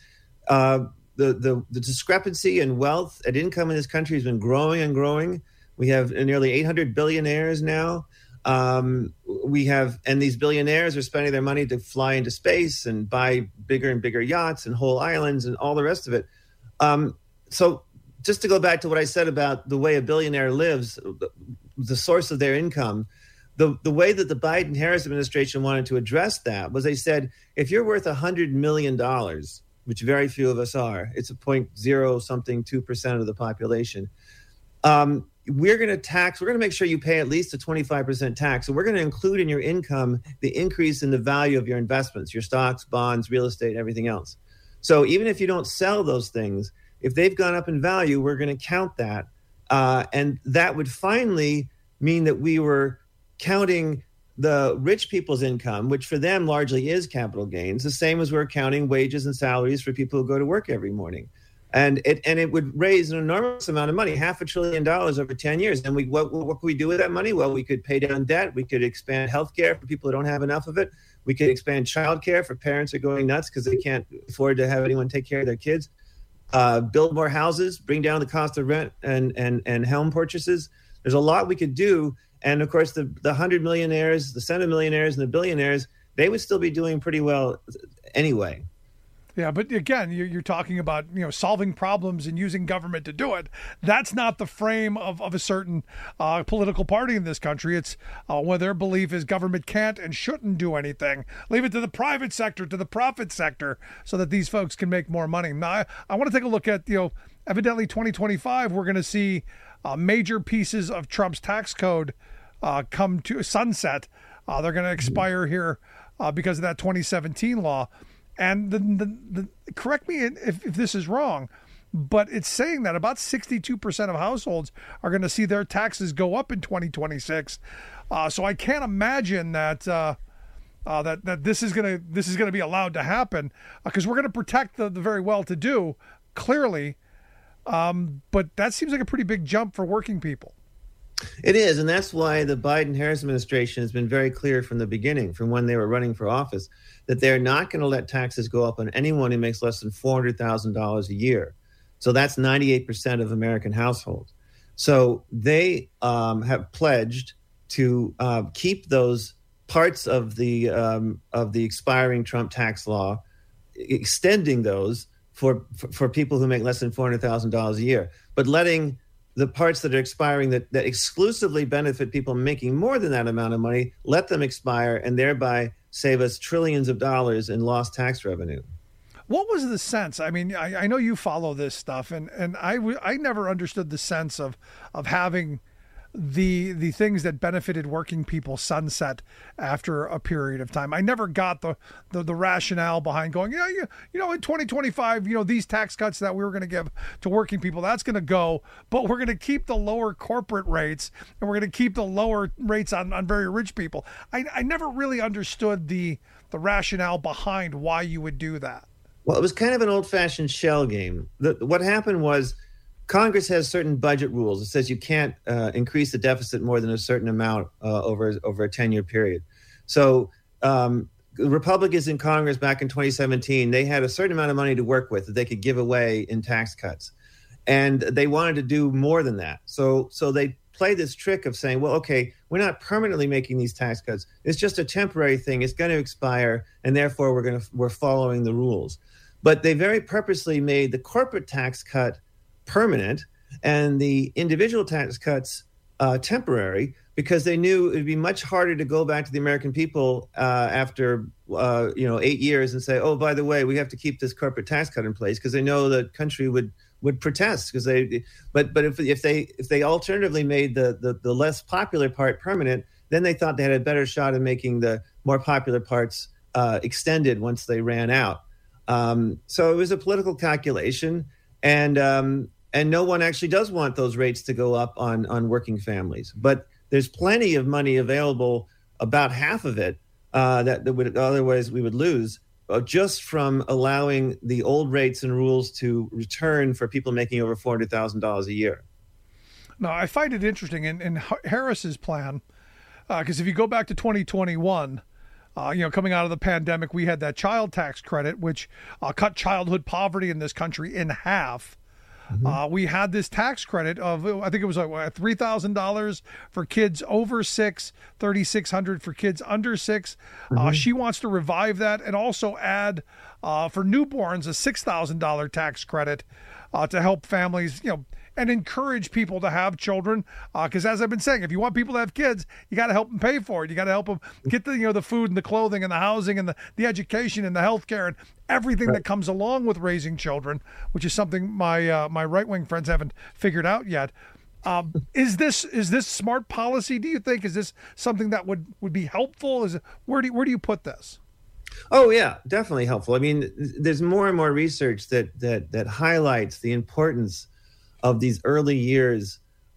the discrepancy in wealth and income in this country has been growing and growing. We have nearly 800 billionaires now. And these billionaires are spending their money to fly into space and buy bigger and bigger yachts and whole islands and all the rest of it. So just to go back to what I said about the way a billionaire lives, the source of their income, the way that the Biden-Harris administration wanted to address that was they said, if you're worth $100 million, which very few of us are, it's a 0.0-something2% of the population, we're going to make sure you pay at least a 25% tax. So we're going to include in your income the increase in the value of your investments, your stocks, bonds, real estate, everything else. So even if you don't sell those things, if they've gone up in value, we're going to count that. And that would finally mean that we were counting the rich people's income, which for them largely is capital gains, the same as we're counting wages and salaries for people who go to work every morning. And it would raise an enormous amount of money, $500 billion over 10 years. And what could we do with that money? Well, we could pay down debt. We could expand healthcare for people who don't have enough of it. We could expand childcare for parents who are going nuts because they can't afford to have anyone take care of their kids. Build more houses, bring down the cost of rent and home purchases. There's a lot we could do. And of course, the 100 millionaires, the centimillionaires, and the billionaires, they would still be doing pretty well anyway. Yeah, but again, you're talking about solving problems and using government to do it. That's not the frame of a certain political party in this country. It's where their belief is government can't and shouldn't do anything. Leave it to the private sector, to the profit sector, so that these folks can make more money. Now, I want to take a look at evidently 2025. We're going to see major pieces of Trump's tax code come to sunset. They're going to expire here because of that 2017 law. And the correct me if this is wrong, but it's saying that about 62% of households are going to see their taxes go up in 2026. So I can't imagine that that this is going to be allowed to happen because we're going to protect the very well-to-do, clearly. But that seems like a pretty big jump for working people. It is, and that's why the Biden-Harris administration has been very clear from the beginning, from when they were running for office, that they're not going to let taxes go up on anyone who makes less than $400,000 a year. So that's 98% of American households. So they have pledged to keep those parts of the expiring Trump tax law, extending those for people who make less than $400,000 a year, but letting the parts that are expiring that exclusively benefit people making more than that amount of money, let them expire and thereby save us trillions of dollars in lost tax revenue. What was the sense? I mean, I know you follow this stuff, and I never understood the sense of having the things that benefited working people sunset after a period of time. I never got the rationale behind going, in 2025, these tax cuts that we were going to give to working people, that's going to go, but we're going to keep the lower corporate rates and we're going to keep the lower rates on very rich people. I never really understood the rationale behind why you would do that. Well, it was kind of an old-fashioned shell game. What happened was Congress has certain budget rules. It says you can't increase the deficit more than a certain amount over a 10-year period. So Republicans in Congress back in 2017, they had a certain amount of money to work with that they could give away in tax cuts. And they wanted to do more than that. So they played this trick of saying, well, okay, we're not permanently making these tax cuts. It's just a temporary thing. It's going to expire, and therefore we're following the rules. But they very purposely made the corporate tax cut permanent and the individual tax cuts temporary, because they knew it would be much harder to go back to the American people after 8 years and say, oh, by the way, we have to keep this corporate tax cut in place, because they know the country would protest because but if they alternatively made the less popular part permanent, then they thought they had a better shot of making the more popular parts extended once they ran out. So it was a political calculation, and no one actually does want those rates to go up on working families. But there's plenty of money available, about half of it that would otherwise we would lose, just from allowing the old rates and rules to return for people making over $400,000 a year. Now, I find it interesting in Harris's plan, because if you go back to 2021, coming out of the pandemic, we had that child tax credit, which cut childhood poverty in this country in half. Mm-hmm. We had this tax credit of, I think it was $3,000 for kids over 6, $3,600 for kids under 6. Mm-hmm. She wants to revive that and also add for newborns a $6,000 tax credit to help families, and encourage people to have children. Because as I've been saying, if you want people to have kids, you got to help them pay for it. You got to help them get the food and the clothing and the housing and the education and the healthcare and everything that comes along with raising children, which is something my right-wing friends haven't figured out yet. Is this smart policy, do you think? Is this something that would be helpful? Where do you put this? Oh, yeah, definitely helpful. I mean, there's more and more research that highlights the importance of these early years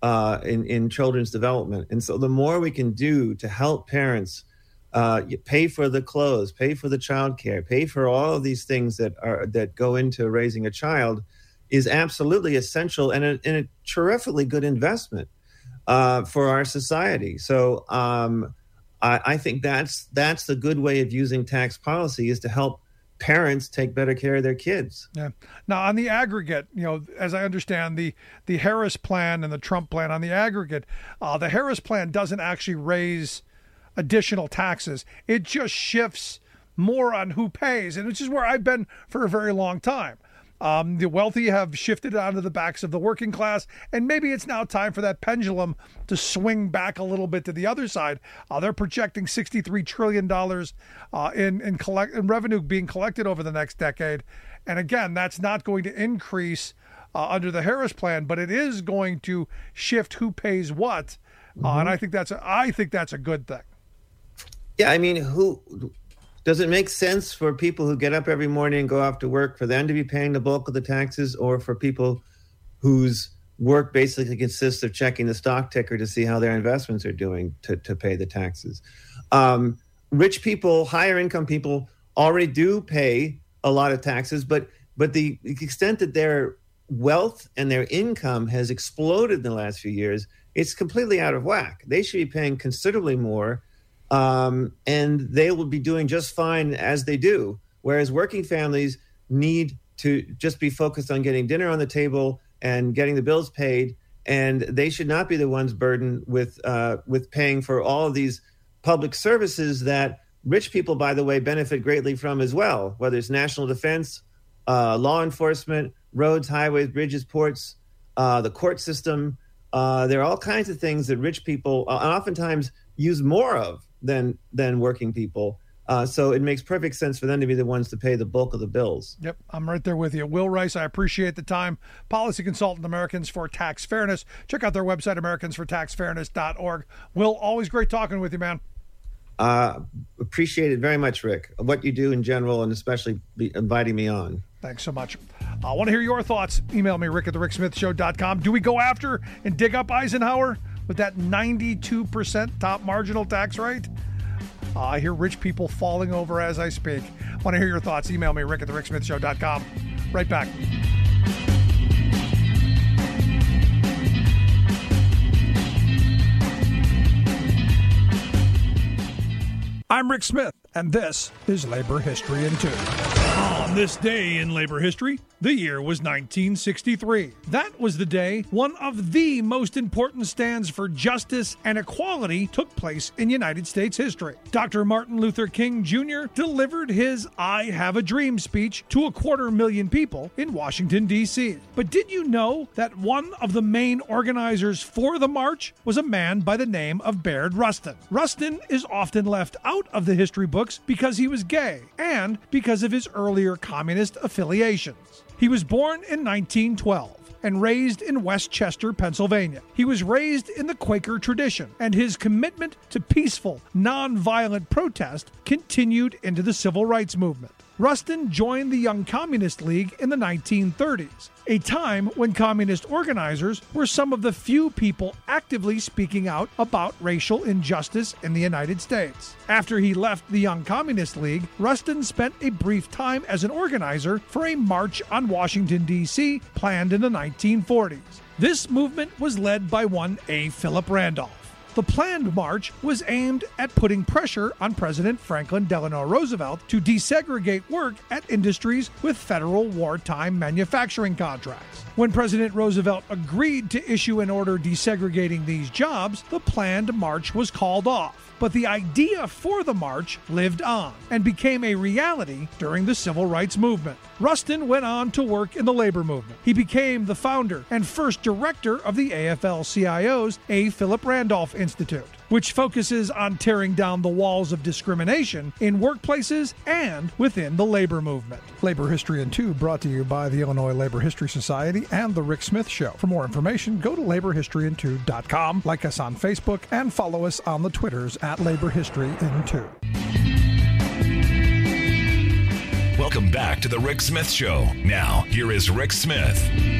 in children's development. And so the more we can do to help parents pay for the clothes, pay for the childcare, pay for all of these things that go into raising a child is absolutely essential and a terrifically good investment for our society. So I think that's the good way of using tax policy, is to help parents take better care of their kids. Yeah. Now, on the aggregate, as I understand the Harris plan and the Trump plan, on the aggregate, the Harris plan doesn't actually raise additional taxes. It just shifts more on who pays, and which is where I've been for a very long time. The wealthy have shifted onto the backs of the working class, and maybe it's now time for that pendulum to swing back a little bit to the other side. They're projecting $63 trillion in revenue being collected over the next decade. And again, that's not going to increase under the Harris plan, but it is going to shift who pays what. And I think that's a good thing. Yeah, I mean, does it make sense for people who get up every morning and go off to work, for them to be paying the bulk of the taxes, or for people whose work basically consists of checking the stock ticker to see how their investments are doing to pay the taxes? Rich people, higher income people already do pay a lot of taxes, but the extent that their wealth and their income has exploded in the last few years It's completely out of whack. They should be paying considerably more, and they will be doing just fine as they do. Whereas working families need to just be focused on getting dinner on the table and getting the bills paid, and they should not be the ones burdened with paying for all of these public services that rich people, by the way, benefit greatly from as well, whether it's national defense, law enforcement, roads, highways, bridges, ports, the court system. There are all kinds of things that rich people oftentimes use more of than working people. So it makes perfect sense for them to be the ones to pay the bulk of the bills. Yep, I'm right there with you. Will Rice, I appreciate the time. Policy consultant, Americans for Tax Fairness. Check out their website, americansfortaxfairness.org. Will, always great talking with you, man. Appreciate it very much, Rick. What you do in general, and especially inviting me on. Thanks so much. I want to hear your thoughts. Email me, rick@thericksmithshow.com. Do we go after and dig up Eisenhower with that 92% top marginal tax rate? I hear rich people falling over as I speak. Want to hear your thoughts? Email me, rick@thericksmithshow.com. Right back. I'm Rick Smith, and this is Labor History in 2. On this day in labor history, the year was 1963. That was the day one of the most important stands for justice and equality took place in United States history. Dr. Martin Luther King Jr. delivered his I Have a Dream speech to 250,000 people in Washington, D.C. But did you know that one of the main organizers for the march was a man by the name of Bayard Rustin? Rustin is often left out of the history books because he was gay and because of his earlier communist affiliations. He was born in 1912 and raised in Westchester, Pennsylvania. He was raised in the Quaker tradition, and his commitment to peaceful, nonviolent protest continued into the civil rights movement. Rustin joined the Young Communist League in the 1930s, a time when communist organizers were some of the few people actively speaking out about racial injustice in the United States. After he left the Young Communist League, Rustin spent a brief time as an organizer for a march on Washington, D.C., planned in the 1940s. This movement was led by one A. Philip Randolph. The planned march was aimed at putting pressure on President Franklin Delano Roosevelt to desegregate work at industries with federal wartime manufacturing contracts. When President Roosevelt agreed to issue an order desegregating these jobs, the planned march was called off. But the idea for the march lived on and became a reality during the civil rights movement. Rustin went on to work in the labor movement. He became the founder and first director of the AFL-CIO's A. Philip Randolph Institute, which focuses on tearing down the walls of discrimination in workplaces and within the labor movement. Labor History in 2 brought to you by the Illinois Labor History Society and The Rick Smith Show. For more information, go to laborhistoryin2.com, like us on Facebook, and follow us on the Twitters at Labor History in 2. Welcome back to The Rick Smith Show. Now, here is Rick Smith.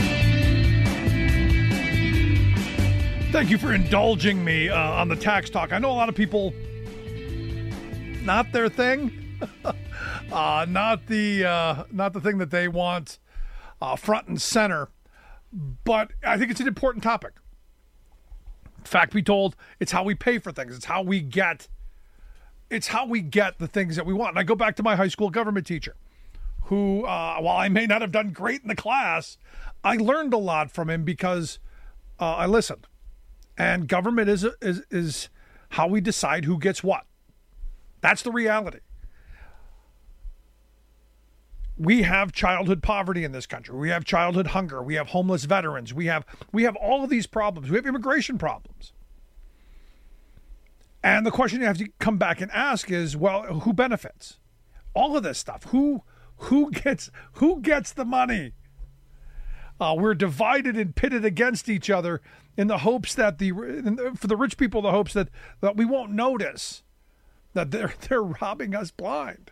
Thank you for indulging me on the tax talk. I know a lot of people, not their thing, not the thing that they want front and center, but I think it's an important topic. Fact be told, it's how we pay for things. It's how we get the things that we want. And I go back to my high school government teacher, who, while I may not have done great in the class, I learned a lot from him because I listened. And government is how we decide who gets what. That's the reality. We have childhood poverty in this country. We have childhood hunger. We have homeless veterans. We have all of these problems. We have immigration problems. And the question you have to come back and ask is, well, who benefits? All of this stuff. Who gets the money? We're divided and pitted against each other in the hopes that for the rich people, the hopes that we won't notice that they're robbing us blind.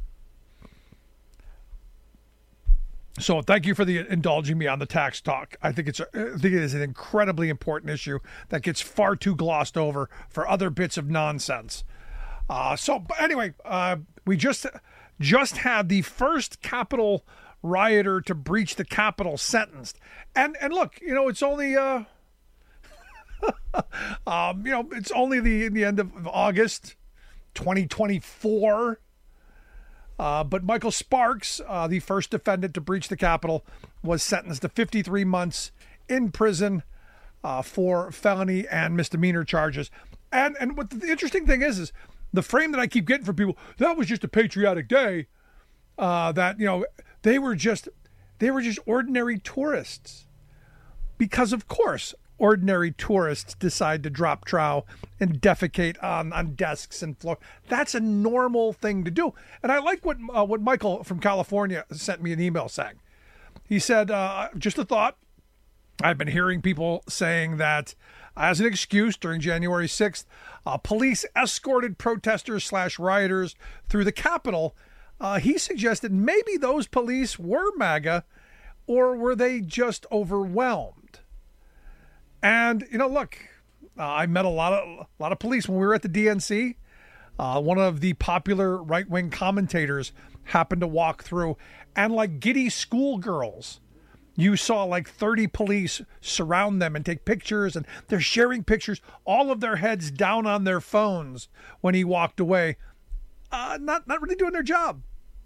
So thank you for indulging me on the tax talk. I think it is an incredibly important issue that gets far too glossed over for other bits of nonsense. But anyway, we just had the first Capitol rioter to breach the Capitol sentenced. And look, it's only It's only the end of August 2024. But Michael Sparks, the first defendant to breach the Capitol, was sentenced to 53 months in prison for felony and misdemeanor charges. And what the interesting thing is the frame that I keep getting from people, that was just a patriotic day, they were just ordinary tourists. Because, of course, ordinary tourists decide to drop trow and defecate on desks and floor. That's a normal thing to do. And I like what Michael from California sent me an email saying. He said, just a thought. I've been hearing people saying that as an excuse during January 6th, police escorted protesters / rioters through the Capitol. He suggested maybe those police were MAGA, or were they just overwhelmed? And, look, I met a lot of police when we were at the DNC. One of the popular right-wing commentators happened to walk through, and like giddy schoolgirls, you saw like 30 police surround them and take pictures, and they're sharing pictures, all of their heads down on their phones when he walked away. Not really doing their job.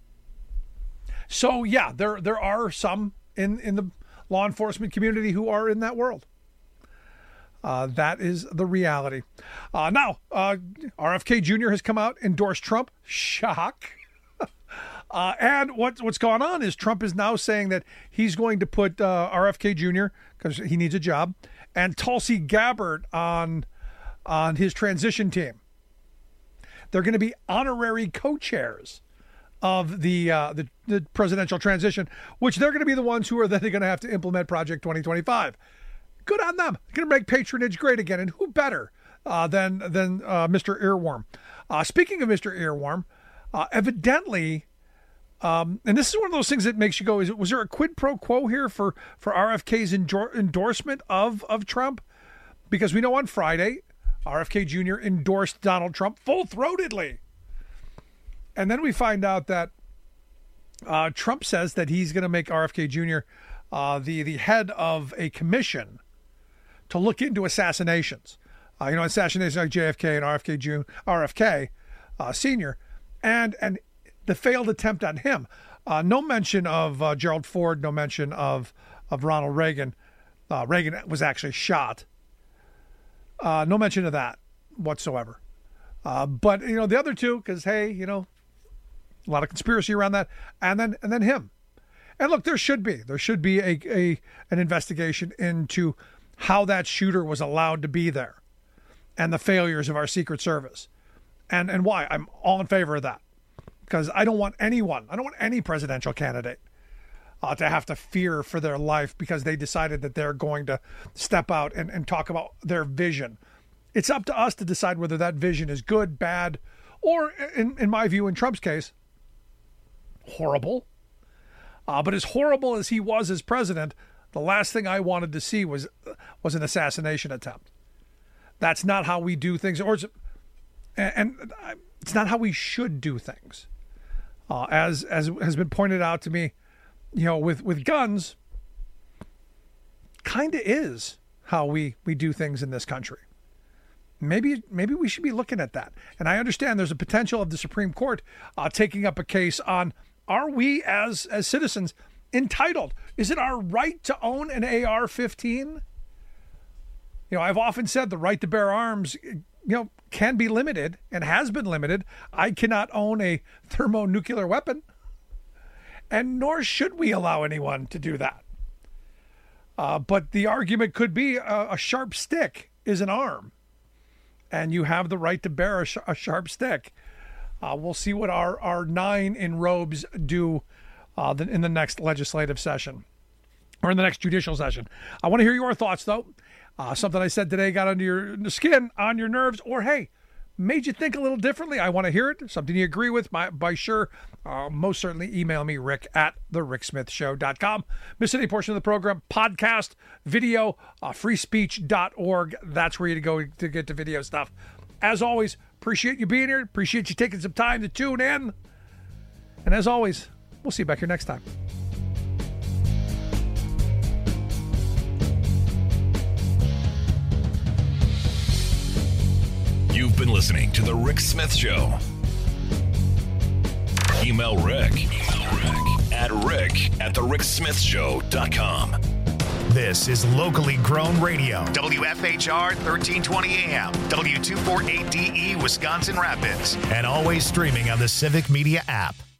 So, yeah, there are some in the law enforcement community who are in that world. That is the reality. Now, RFK Jr. has come out, endorsed Trump. Shock. And what's going on is Trump is now saying that he's going to put RFK Jr., because he needs a job, and Tulsi Gabbard on his transition team. They're going to be honorary co-chairs of the presidential transition, which they're going to be the ones who are then going to have to implement Project 2025. Good on them. Going to make patronage great again. And who better than Mr. Earworm? Speaking of Mr. Earworm, evidently, and this is one of those things that makes you go, was there a quid pro quo here for RFK's endorsement of Trump? Because we know on Friday, RFK Jr. endorsed Donald Trump full-throatedly. And then we find out that Trump says that he's going to make RFK Jr. The head of a commission to look into assassinations. Assassinations like JFK and RFK Sr. and the failed attempt on him. No mention of Gerald Ford, no mention of Ronald Reagan. Reagan was actually shot. No mention of that whatsoever. But the other two, because hey, a lot of conspiracy around that, and then him. And look, there should be an investigation into how that shooter was allowed to be there, and the failures of our Secret Service, and why. I'm all in favor of that, because I don't want any presidential candidate to have to fear for their life because they decided that they're going to step out and talk about their vision. It's up to us to decide whether that vision is good, bad, or, in my view, in Trump's case, horrible. But as horrible as he was as president, the last thing I wanted to see was an assassination attempt. That's not how we do things, and it's not how we should do things. As has been pointed out to me, with guns, kind of is how we do things in this country. Maybe we should be looking at that. And I understand there's a potential of the Supreme Court taking up a case on, are we as citizens entitled? Is it our right to own an AR-15? I've often said the right to bear arms, can be limited and has been limited. I cannot own a thermonuclear weapon, and nor should we allow anyone to do that. But the argument could be a sharp stick is an arm, and you have the right to bear a sharp stick. We'll see what our 9 in robes do in the next legislative session, or in the next judicial session. I want to hear your thoughts, though. Something I said today got under your skin, on your nerves, or hey, made you think a little differently. I want to hear it. Something you agree with, by sure. Most certainly email me, rick@thericksmithshow.com. Miss any portion of the program, podcast, video, freespeech.org. That's where you go to get the video stuff. As always, appreciate you being here. Appreciate you taking some time to tune in. And as always, we'll see you back here next time. You've been listening to The Rick Smith Show. Email Rick at rick@thericksmithshow.com. This is locally grown radio. WFHR 1320 AM, W248DE, Wisconsin Rapids, and always streaming on the Civic Media app.